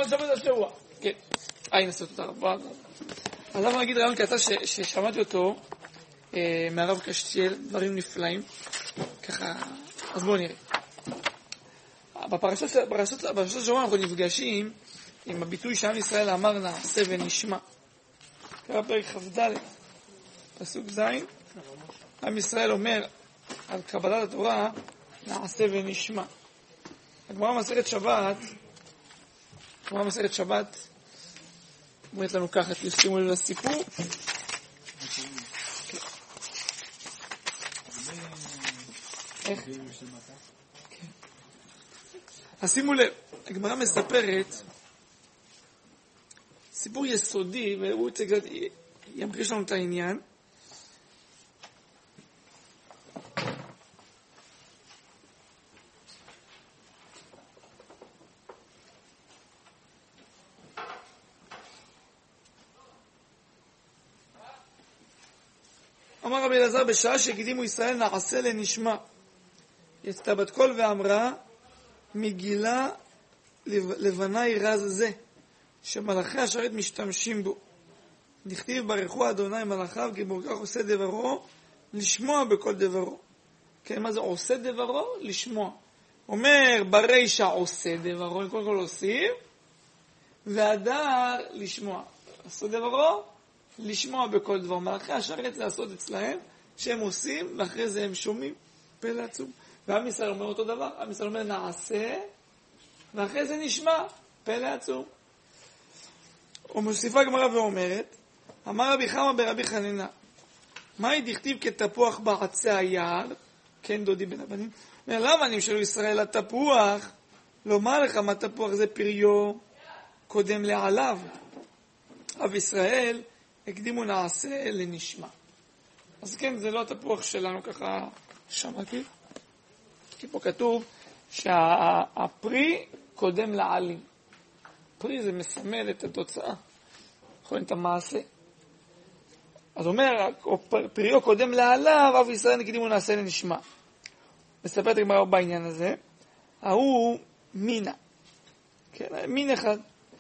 שבוע השבוע. כן. נסות אותה רבה. אז אנחנו נגיד רעיון קצר ששמעתי אותו מהרב קשתיאל, דברים נפלאים. ככה, אז בואו נראה. בפרשת השבוע אנחנו נפגשים עם הביטוי שעם ישראל אמר נעשה ונשמע. קרא פרק כ"ד, פסוק ז', עם ישראל אומר על קבלת התורה נעשה ונשמע. הגמרא מסכת שבת אומרת לנו ככה, תשימו לב לסיפור. איך? אז שימו לב, הגמרא מספרת סיפור יסודי, והוא ימחיש לנו את העניין. אמר רבי אלעזר, בשעה שהקדימו ישראל נעשה לנשמע, יצאה בת קול ואמרה, מגילה לבני רז זה, שמלאכי השרת משתמשים בו. דכתיב ברכו אדוני מלאכיו, כי ברכך עושה דברו, לשמוע בכל דברו. כן, מה זה עושה דברו? לשמוע. אומר ברישא עושה דברו, קודם כל עושים, והדר לשמוע. עשו דברו, לשמוע בכל דבר. מלאכי השרת לעשות אצלהם, שהם עושים, ואחרי זה הם שומעים. פלא עצום. ועם ישראל אומר אותו דבר, עם ישראל אומר נעשה, ואחרי זה נשמע. פלא עצום. ומוסיפה גמרא ואומרת, אמר רבי חמא ברבי חנינא, מהי דכתיב כתפוח בעצי היער? כן דודי בן הבנים. למה נמשלו ישראל התפוח? לומר לך מה תפוח זה פריו קודם לעליו. אב ישראל הקדימו נעשה לנשמע. אז כן, זה לא התפוח שלנו, ככה שמעתי. כי פה כתוב שהפרי קודם לעלים. פרי זה מסמל את התוצאה, יכולים את המעשה. אז אומר, פריו קודם לעליו, אב ישראל הקדימו נעשה לנשמע. מספרת הגמרא בעניין הזה, ההוא מינה. כן, מין אחד,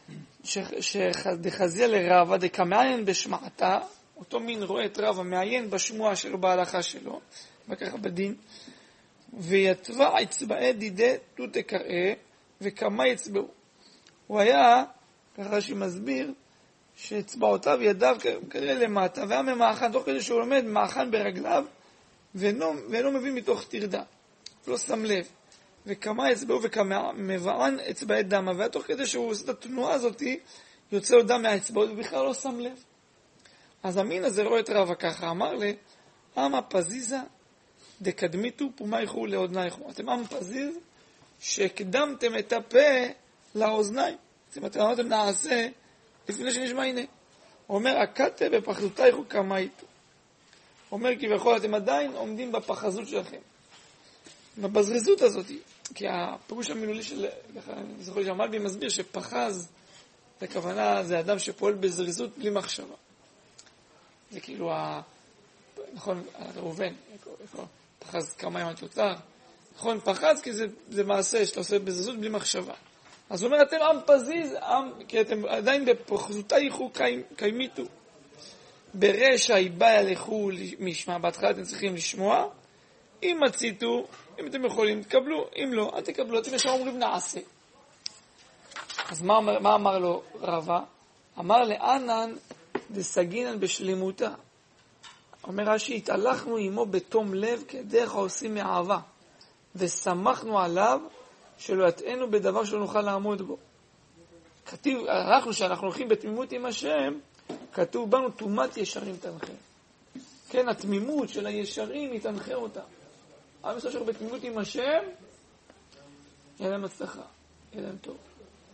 שדחזיה לרבה דקמעין בשמעתה, אותו מין רואה את רבה, מעיין בשמועה שלו, בהלכה שלו, וככה בדין, ויתבע אצבעי דידי תותי קראה, וכמה יצבעו. הוא היה, ככה שמסביר, שאצבעותיו ידיו כנראה למטה, והיה ממאחן, תוך כדי שהוא לומד מאחן ברגליו, ואינו מבין מתוך תרדה, לא שם לב. וכמה יצבעו וכמה מבען אצבעי דמה, ותוך כדי שהוא עושה את התנועה הזאת, יוצא לו דם מהאצבעות, ובכלל לא שם לב. אז המין הזה רואה את רבא ככה, אמר לי, אמה פזיזה דקדמיתו פומייכו לאוזנייכו. אתם עם פזיז שהקדמתם את הפה לאוזניים. אתם אמרתם נעשה לפני שנשמע. הנה אומר הקטה בפחדותייכו כמה איתו. אומר כביכול אתם עדיין עומדים בפחזות שלכם, בזריזות הזאת. כי הפירוש המילולי של אני זוכר שהמלבי מסביר שפחז זה כוונה, זה אדם שפועל בזריזות בלי מחשבה. זה כאילו נכון, ראובן פחז כמה ימים תוצר, נכון, פחז כי זה מעשה שאתה עושה בזריזות בלי מחשבה. אז הוא אומר, אתם עם פזיז, כי אתם עדיין בפחזותייכו קיימיתו. ברשע היבאי הלכו משמע, בהתחלה אתם צריכים לשמוע, אם מציתו, אם אתם יכולים, תקבלו, אם לא, אל תקבלו, אתם ישר אומרים נעשה. אז מה אמר לו רבא? אמר לענן דסגינן בשלמותה. אומר רש"י, התהלכנו עמו בתום לב כדרך העושים מאהבה, ושמחנו עליו שלא יטענו בדבר שלא נוכל לעמוד בו. כתוב, אנחנו שאנחנו הולכים בתמימות עם השם, כתוב בנו תומת ישרים תנחה. כן, התמימות של הישרים היא תנחה אותה. עם ישראל בתמימות עם השם, יהיה להם הצלחה, יהיה להם טוב.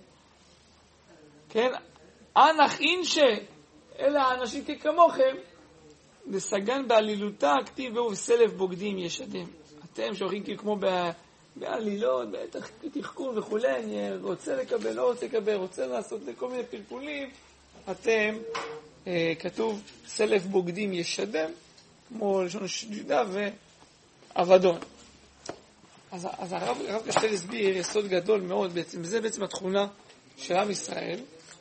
כן, אנח אינשה, אלה האנשים ככמוכם, לסגן בעלילותה, כתיב והוא סלף בוגדים ישדם. אתם שהולכים כמו בעלילות, בתחכון וכו', אני רוצה לקבל, לא רוצה לקבל, רוצה לעשות כל מיני פלפולים, אתם, כתוב סלף בוגדים ישדם, כמו לשון שדידה ועבדון. אז הרב קשתיאל הסביר יסוד גדול מאוד בעצם, זה בעצם התכונה של עם ישראל,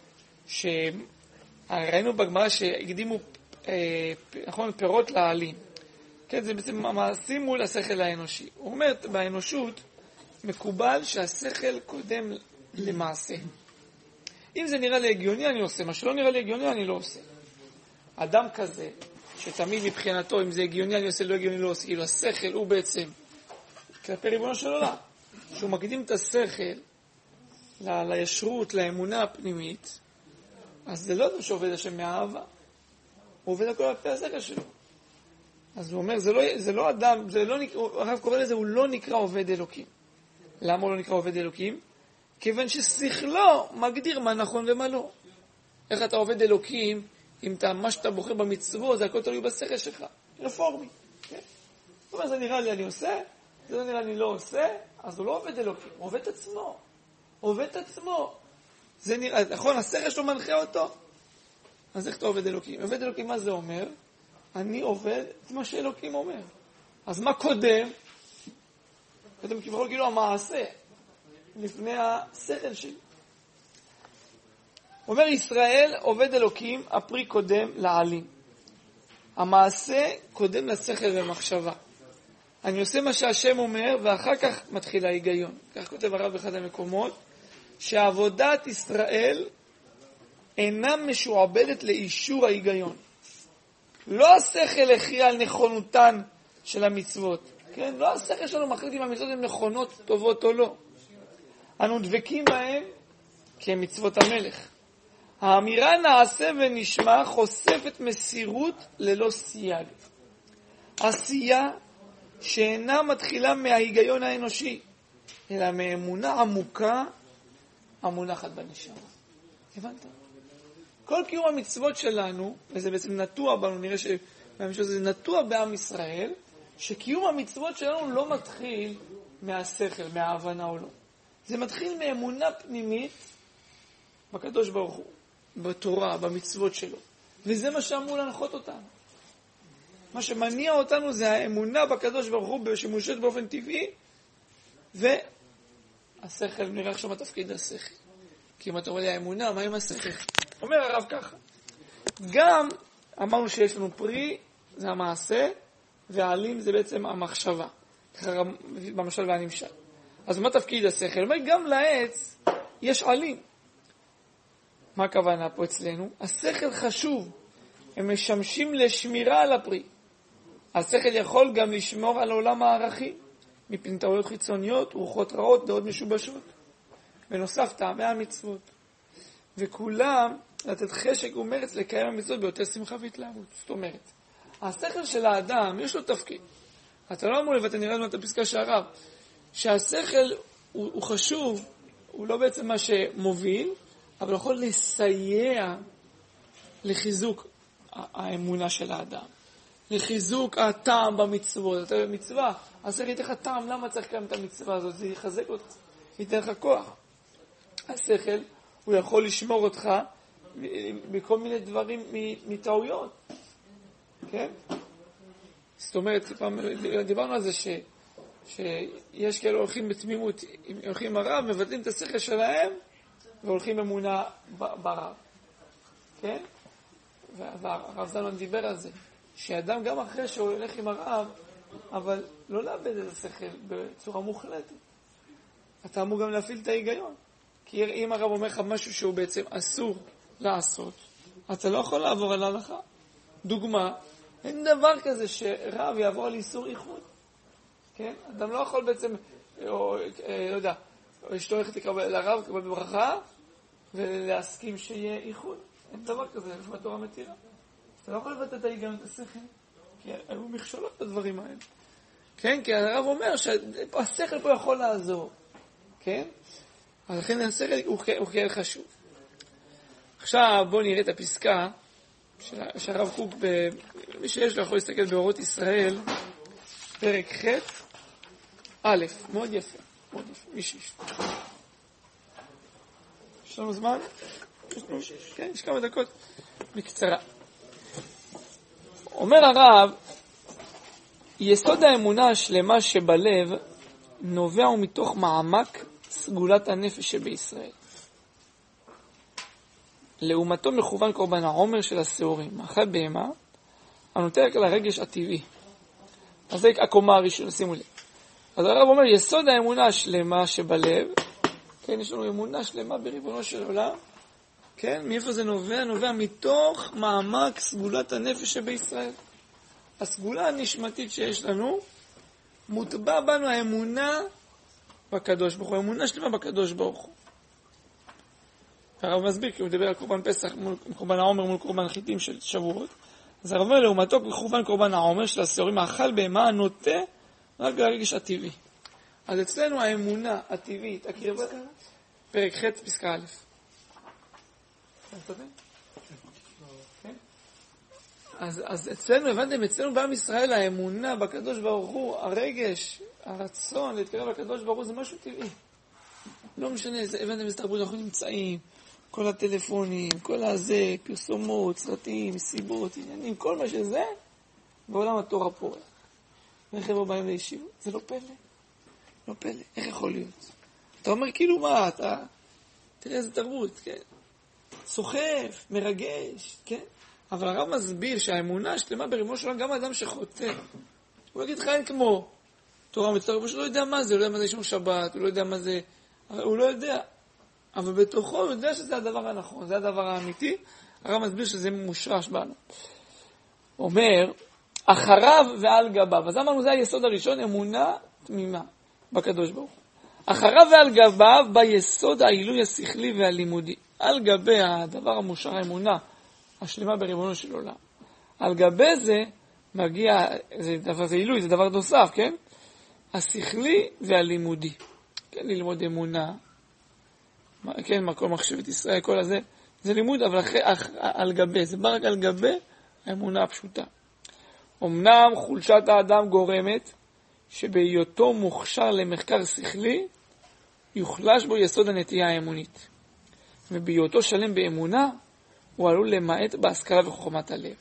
שראינו בגמרא שהקדימו נכון, פירות לעלים. כן, זה בעצם מעשים מול השכל האנושי. הוא אומר, באנושות מקובל שהשכל קודם למעשה. אם זה נראה לי הגיוני, אני עושה. מה שלא נראה לי הגיוני, אני לא עושה. אדם כזה, שתמיד מבחינתו, אם זה הגיוני, אני עושה, לא הגיוני, לא עושה. כאילו, השכל הוא בעצם, כלפי ריבונו של עולם, שהוא מקדים את השכל לישרות, לאמונה הפנימית, אז זה לא אדם שעובד השם מאהבה. הוא עובד הכל על פי השכל שלו. אז הוא אומר, זה לא אדם, הרב קורא לזה, הוא לא נקרא עובד אלוקים. למה הוא לא נקרא עובד אלוקים? כיוון ששכלו מגדיר מה נכון ומה לא. איך אתה עובד אלוקים, אם מה שאתה בוחר במצוות, זה הכל תלוי בשכל שלך. רפורמי. כן? זאת אומרת, זה נראה לי אני עושה, זה לא נראה לי לא עושה, אז הוא לא עובד אלוקים, הוא עובד את עצמו. הוא עובד את עצמו. זה נראה, נכון, השכל שלו מנחה אותו. אז איך אתה עובד אלוקים? עובד אלוקים, מה זה אומר? אני עובד את מה שאלוקים אומר. אז מה קודם? קודם כביכול כאילו המעשה, לפני השכל שלי. אומר ישראל, עובד אלוקים, הפרי קודם לעלים. המעשה קודם לשכל ומחשבה. אני עושה מה שהשם אומר, ואחר כך מתחיל ההיגיון. כך כותב הרב באחד המקומות, שעבודת ישראל אינה משועבדת לאישור ההיגיון. לא השכל הכריע על נכונותן של המצוות. כן? לא השכל שלנו מחליט אם המצוות הן נכונות, טובות או לא. אנו דבקים בהן כמצוות המלך. האמירה נעשה ונשמע חושפת מסירות ללא סייג. עשייה שאינה מתחילה מההיגיון האנושי, אלא מאמונה עמוקה המונחת בנשמה. הבנת? כל קיום המצוות שלנו, וזה בעצם נטוע בנו, נראה שהמשהו הזה נטוע בעם ישראל, שקיום המצוות שלנו לא מתחיל מהשכל, מההבנה או לא. זה מתחיל מאמונה פנימית בקדוש ברוך הוא, בתורה, במצוות שלו. וזה מה שאמור להנחות אותנו. מה שמניע אותנו זה האמונה בקדוש ברוך הוא, שמושת באופן טבעי, והשכל, נראה עכשיו מה תפקיד השכל. כי אם אתה אומר לי האמונה, מה עם השכל? אומר הרב ככה. גם אמרנו שיש לנו פרי, זה המעשה, והעלים זה בעצם המחשבה. במשל והנמשל. אז מה תפקיד השכל? אומר, גם לעץ יש עלים. מה הכוונה פה אצלנו? השכל חשוב. הם משמשים לשמירה על הפרי. השכל יכול גם לשמור על עולם הערכים, מפני טעויות חיצוניות, רוחות רעות, דעות משובשות. בנוסף, טעמי המצוות. וכולם לתת חשק ומרץ לקיים המצוות ביותר שמחה והתלהבות. זאת אומרת, השכל של האדם יש לו תפקיד. אתה לא אמור לבטא, נראה לנו את הפסקה שהרב, שהשכל הוא חשוב, הוא לא בעצם מה שמוביל, אבל הוא יכול לסייע לחיזוק האמונה של האדם. לחיזוק הטעם במצוות. אתה במצווה, השכל ייתן לך טעם, למה צריך לקיים את המצווה הזאת? זה יחזק אותך, ייתן לך כוח. השכל, הוא יכול לשמור אותך בכל מיני דברים מטעויות. כן? זאת אומרת, דיברנו על זה שיש כאלה הולכים בתמימות, הולכים עם הרב, מבטלים את השכל שלהם, והולכים אמונה ברב. כן? והרב זלמן דיבר על זה, שאדם גם אחרי שהוא הולך עם הרב, אבל לא לאבד את השכל בצורה מוחלטת. אתה אמור גם להפעיל את ההיגיון. כי אם הרב אומר לך משהו שהוא בעצם אסור לעשות, אתה לא יכול לעבור על ההלכה. דוגמה, אין דבר כזה שרב יעבור על איסור איחוד. כן? אדם לא יכול בעצם, או לא יודע, אשתו הולכת לרב לקבל בברכה, ולהסכים שיהיה איחוד. אין דבר כזה, לפי התורה מתירה. אתה לא יכול לבטא את ההיגיון, את השכל, כי היו מכשולות בדברים האלה. כן? כי הרב אומר שהשכל פה יכול לעזור. כן? אז לכן השכל הוא כאל חשוב. עכשיו בואו נראה את הפסקה שהרב קוק, מי שיש לו יכול להסתכל באורות ישראל, פרק ח' א', מאוד יפה, מאוד יפה, מי שיש. יש לנו זמן? כן, יש כמה דקות. בקצרה. אומר הרב, יסוד האמונה השלמה שבלב נובע מתוך מעמק סגולת הנפש שבישראל. לעומתו מכוון קורבן העומר של השעורים. מאכל בהמה, הנוטה רק לרגש הטבעי. אז זה הקומה הראשונה, שימו לב. אז הרב אומר, יסוד האמונה השלמה שבלב, כן, יש לנו אמונה שלמה בריבונו של עולם, כן, מאיפה זה נובע? נובע מתוך מעמק סגולת הנפש שבישראל. הסגולה הנשמתית שיש לנו, מוטבע בנו האמונה בקדוש ברוך הוא, האמונה שלמה בקדוש ברוך הוא. הרב מסביר, כי הוא מדבר על קורבן פסח מול קורבן העומר מול קורבן חיטים של שבועות. אז הרב אומר, לעומתו מכוון קורבן העומר של השעורים, מאכל בהמה הנוטה רק לרגש הטבעי. אז אצלנו האמונה הטבעית, הקרבה, פרק ח' פסקה א'. אז אצלנו, הבנתם, אצלנו בעם ישראל האמונה בקדוש ברוך הוא, הרגש, הרצון להתקרב לקדוש ברוך הוא זה משהו טבעי. לא משנה, הבנתם איזה תרבות אנחנו נמצאים, כל הטלפונים, כל הזה, פרסומות, סרטים, סיבות, עניינים, כל מה שזה, בעולם התורה פורח. וחבר'ה באים לישיבות, זה לא פלא. לא פלא, איך יכול להיות? אתה אומר כאילו מה, תראה איזה תרבות, כן? סוחף, מרגש, כן? אבל הרב מסביר שהאמונה שלמה בריבונו של עולם, גם האדם שחוטא, הוא יגיד לך אין כמו תורה מצטרף, שהוא לא יודע מה זה, הוא לא יודע מה זה ישמור שבת, הוא לא יודע מה זה, הוא לא יודע. אבל בתוכו הוא יודע שזה הדבר הנכון, זה הדבר האמיתי. הרב מסביר שזה מושרש בנו. אומר, אחריו ועל גביו. אז אמרנו, זה היסוד הראשון, אמונה תמימה בקדוש ברוך הוא. אחריו ועל גביו ביסוד העילוי השכלי והלימודי. על גבי הדבר המושרש, האמונה השלמה בריבונו של עולם. על גבי זה מגיע, זה עילוי, זה דבר נוסף, כן? השכלי והלימודי. כן, ללמוד אמונה. כן, כל מחשבת ישראל, כל הזה, זה לימוד, אבל על גבי, זה בא רק על גבי האמונה הפשוטה. אמנם חולשת האדם גורמת שבהיותו מוכשר למחקר שכלי, יוחלש בו יסוד הנטייה האמונית. ובהיותו שלם באמונה, הוא עלול למעט בהשכלה וחוכמת הלב.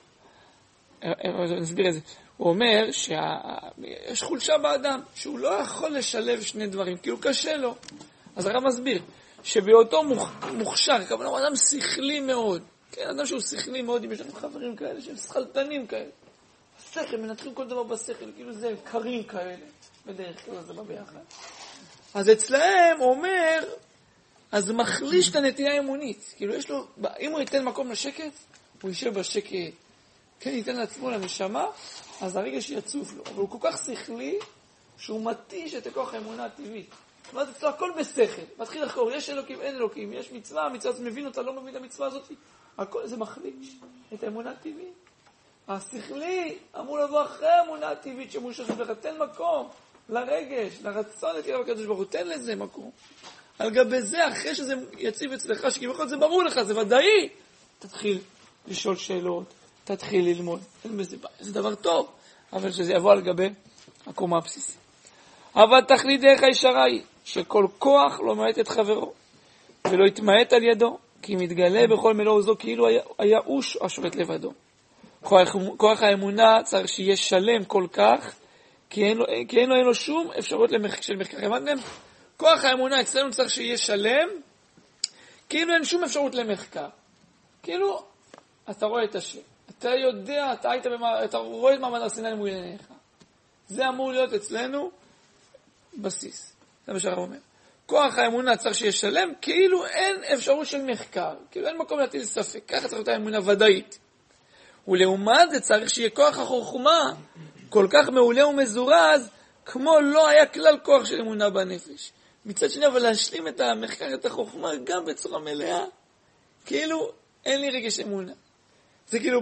נסביר את זה. הוא אומר שיש חולשה באדם, שהוא לא יכול לשלב שני דברים, כי הוא קשה לו. אז הרב מסביר, שבהיותו מוכשר, כמובן הוא אדם שכלי מאוד. כן, אדם שהוא שכלי מאוד, אם יש לנו חברים כאלה, שהם שכלתנים כאלה. השכל, מנתחים כל דבר בשכל, כאילו זה קרים כאלה. בדרך כלל זה בא ביחד. אז אצלהם הוא אומר, אז מחליש את הנטייה האמונית. כאילו יש לו, אם הוא ייתן מקום לשקט, הוא יישב בשקט. כן, ייתן לעצמו לנשמה, אז הרגש יצוף לו. אבל הוא כל כך שכלי, שהוא מתיש את הכוח האמונה הטבעית. זאת אומרת, אצלו הכל בשכל. מתחיל לחקור, יש אלוקים, אין אלוקים, יש מצווה, המצווה הזאת מבין אותה, לא מבין את המצווה הזאת. הכל זה מחליש את האמונה הטבעית. השכלי אמור לבוא אחרי האמונה הטבעית שמושכת לך, תן מקום לרגש, לרצון להתקרב לקדוש ברוך הוא, תן לזה מקום. על גבי זה, אחרי שזה יציב אצלך, שכביכול זה ברור לך, זה ודאי, תתחיל לשאול שאלות, תתחיל ללמוד. זה דבר טוב, אבל שזה יבוא על גבי הקומה הבסיסית. אבל תכלית דרך הישרה היא, שכל כוח לא מעט את חברו, ולא יתמעט על ידו, כי מתגלה בכל מלוא עוזו כאילו היה אוש השולט לבדו. כוח האמונה צריך שיהיה שלם כל כך, כי אין לו שום אפשרות של מחקר. הבנתם? כוח האמונה אצלנו צריך שיהיה שלם, כאילו אין שום אפשרות למחקר. כאילו, אתה רואה את השם. אתה יודע, אתה רואה את מעמד הר סיני מול עיניך. זה אמור להיות אצלנו בסיס. זה מה שהרב אומר. כוח האמונה צריך שיהיה שלם, כאילו אין אפשרות של מחקר. כאילו אין מקום להטיל ספק. ככה צריך להיות האמונה ודאית. ולעומת זה צריך שיהיה כוח החוכמה כל כך מעולה ומזורז, כמו לא היה כלל כוח של אמונה בנפש. מצד שני, אבל להשלים את המחקר, את החוכמה, גם בצורה מלאה, כאילו אין לי רגש אמונה. זה כאילו,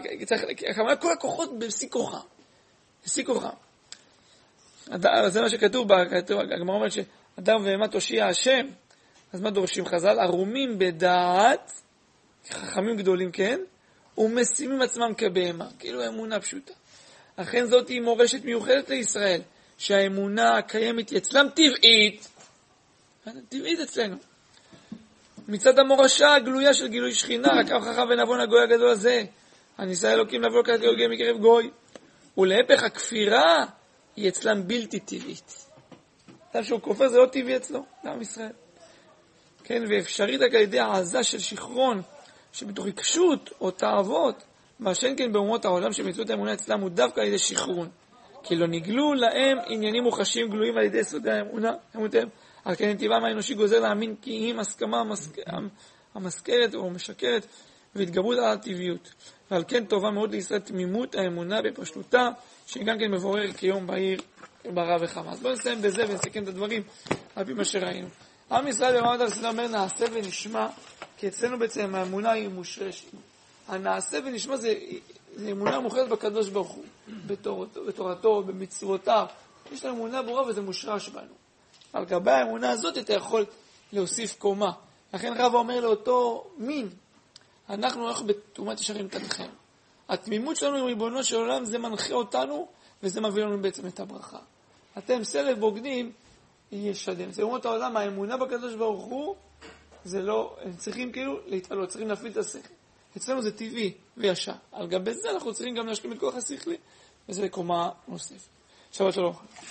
כל הכוחות בשיא כוחם. בשיא כוחם. זה מה שכתוב, הגמרא אומרת שאדם ומה תושיע השם, אז מה דורשים חז"ל? ערומים בדעת, חכמים גדולים, כן? ומשימים עצמם כבהמה, כאילו האמונה פשוטה. אכן זאת היא מורשת מיוחדת לישראל, שהאמונה הקיימת אצלם טבעית, טבעית אצלנו. מצד המורשה הגלויה של גילוי שכינה, רק אב חכם ונבון הגוי הגדול הזה, הניסה אלוקים לבוא לקחת גוי מקרב גוי. ולהפך הכפירה היא אצלם בלתי טבעית. אדם שהוא כופר זה לא טבעי אצלו, לעם ישראל. כן, ואפשרית רק על ידי העזה של שכרון, שבתוך עיקשות או תאוות, מה שאין כן באומות העולם שמצוות האמונה אצלם הוא דווקא על ידי שכרון. כי לא נגלו להם עניינים מוחשיים גלויים על ידי יסודי האמונה, אמונתם, על כן נתיבם האנושי גוזר להאמין כי אם הסכמה המשכרת או משקרת והתגברות על הטבעיות. ועל כן טובה מאוד לישראל תמימות האמונה בפשטותה, שגם כן מבורר כיום בהיר ברע וחמה. אז בואו נסיים בזה ונסכם את הדברים על פי מה שראינו. עם ישראל במעמד הר סיני אומר נעשה ונשמע, כי אצלנו בעצם האמונה היא מושרשת. הנעשה ונשמע זה אמונה מוחלטת בקדוש ברוך הוא, בתורתו, במצוותיו. יש לנו אמונה ברורה וזה מושרש בנו. על גבי האמונה הזאת אתה יכול להוסיף קומה. לכן רב אומר לאותו מין, אנחנו בתרומת ישרים תתכם. התמימות שלנו עם ריבונו של עולם זה מנחה אותנו וזה מביא לנו בעצם את הברכה. אתם סלב בוגדים ישדם. זה אומות העולם, האמונה בקדוש ברוך הוא, זה לא, הם צריכים כאילו להתעלות, צריכים להפעיל את השכל. אצלנו זה טבעי וישר. על גבי זה אנחנו צריכים גם להשלים את כוח השכלי, וזה קומה נוספת. שבת שלום.